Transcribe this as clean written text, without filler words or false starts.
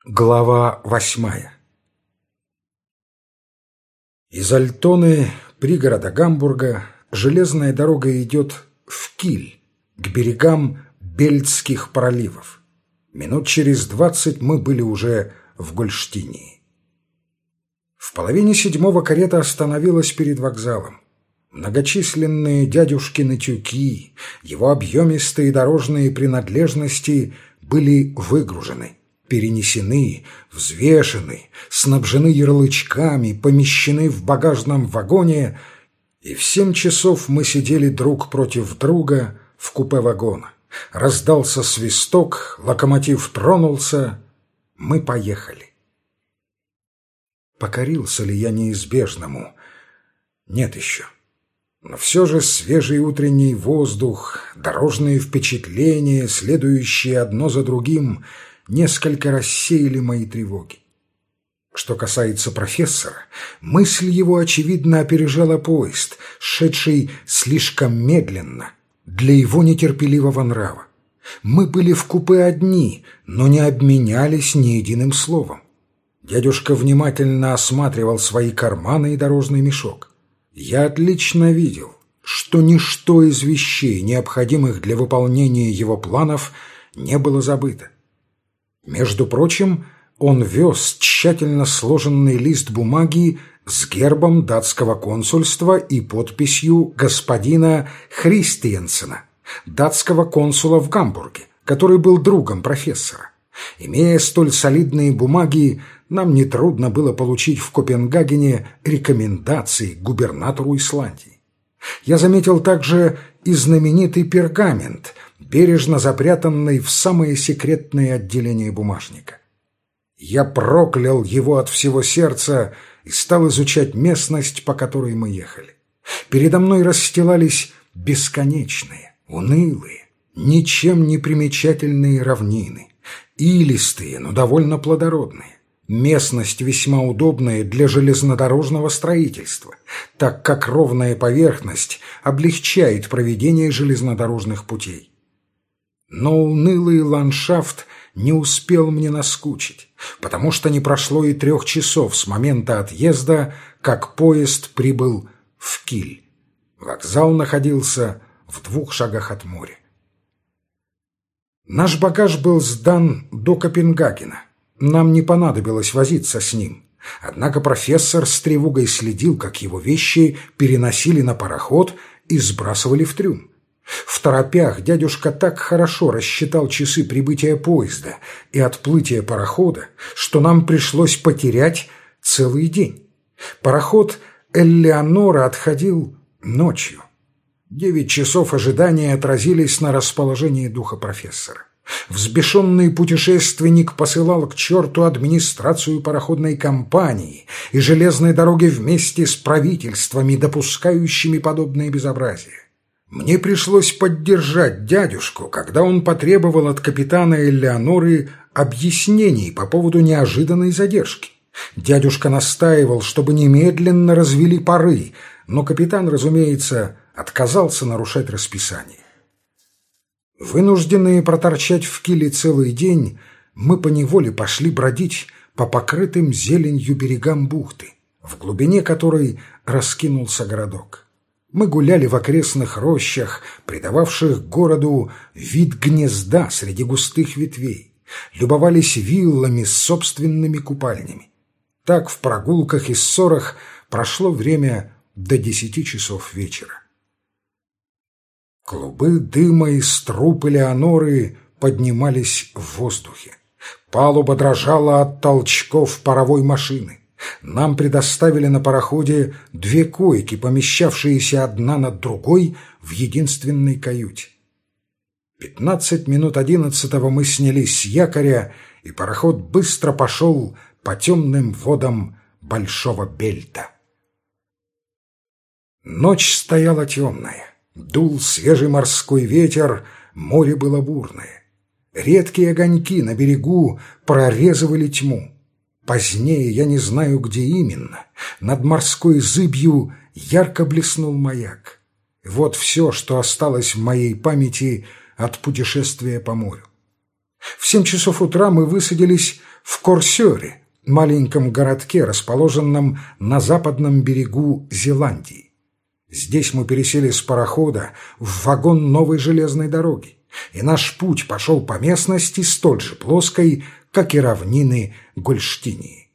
Глава 8. Из Альтоны, пригорода Гамбурга, железная дорога идет в Киль, к берегам Бельтских проливов. Минут через 20 мы были уже в Гольштинии. В половине седьмого карета остановилась перед вокзалом. Многочисленные дядюшкины тюки, его объемистые дорожные принадлежности были выгружены, перенесены, взвешены, снабжены ярлычками, помещены в багажном вагоне, и в 7 часов мы сидели друг против друга в купе вагона. Раздался свисток, локомотив тронулся, мы поехали. Покорился ли я неизбежному? Нет еще. Но все же свежий утренний воздух, дорожные впечатления, следующие одно за другим, несколько рассеяли мои тревоги. Что касается профессора, мысль его, очевидно, опережала поезд, шедший слишком медленно для его нетерпеливого нрава. Мы были в купе одни, но не обменялись ни единым словом. Дядюшка внимательно осматривал свои карманы и дорожный мешок. Я отлично видел, что ничто из вещей, необходимых для выполнения его планов, не было забыто. Между прочим, он вез тщательно сложенный лист бумаги с гербом датского консульства и подписью господина Христиансена, датского консула в Гамбурге, который был другом профессора. Имея столь солидные бумаги, нам нетрудно было получить в Копенгагене рекомендации к губернатору Исландии. Я заметил также и знаменитый пергамент, бережно запрятанный в самое секретное отделение бумажника. Я проклял его от всего сердца и стал изучать местность, по которой мы ехали. Передо мной расстилались бесконечные, унылые, ничем не примечательные равнины, илистые, но довольно плодородные. Местность весьма удобная для железнодорожного строительства, так как ровная поверхность облегчает проведение железнодорожных путей. Но унылый ландшафт не успел мне наскучить, потому что не прошло и 3 часов с момента отъезда, как поезд прибыл в Киль. Вокзал находился в 2 шагах от моря. Наш багаж был сдан до Копенгагена. Нам не понадобилось возиться с ним. Однако профессор с тревогой следил, как его вещи переносили на пароход и сбрасывали в трюм. В торопях дядюшка так хорошо рассчитал часы прибытия поезда и отплытия парохода, что нам пришлось потерять целый день. Пароход «Элеонора» отходил ночью. 9 часов ожидания отразились на расположении духа профессора. Взбешенный путешественник посылал к черту администрацию пароходной компании и железной дороги вместе с правительствами, допускающими подобные безобразия. Мне пришлось поддержать дядюшку, когда он потребовал от капитана Элеоноры объяснений по поводу неожиданной задержки. Дядюшка настаивал, чтобы немедленно развели пары, но капитан, разумеется, отказался нарушать расписание. Вынужденные проторчать в Киле целый день, мы поневоле пошли бродить по покрытым зеленью берегам бухты, в глубине которой раскинулся городок. Мы гуляли в окрестных рощах, придававших городу вид гнезда среди густых ветвей, любовались виллами с собственными купальнями. Так в прогулках и ссорах прошло время до 10 часов вечера. Клубы дыма из труб Элеоноры поднимались в воздухе. Палуба дрожала от толчков паровой машины. Нам предоставили на пароходе 2 койки, помещавшиеся одна над другой в единственной каюте. 15 минут 11-го мы снялись с якоря, и пароход быстро пошел по темным водам Большого Бельта. Ночь стояла темная. Дул свежий морской ветер, море было бурное. Редкие огоньки на берегу прорезывали тьму. Позднее, я не знаю, где именно, над морской зыбью ярко блеснул маяк. Вот все, что осталось в моей памяти от путешествия по морю. В 7 часов утра мы высадились в Корсёре, маленьком городке, расположенном на западном берегу Зеландии. Здесь мы пересели с парохода в вагон новой железной дороги, и наш путь пошел по местности столь же плоской, как и равнины Гольштинии.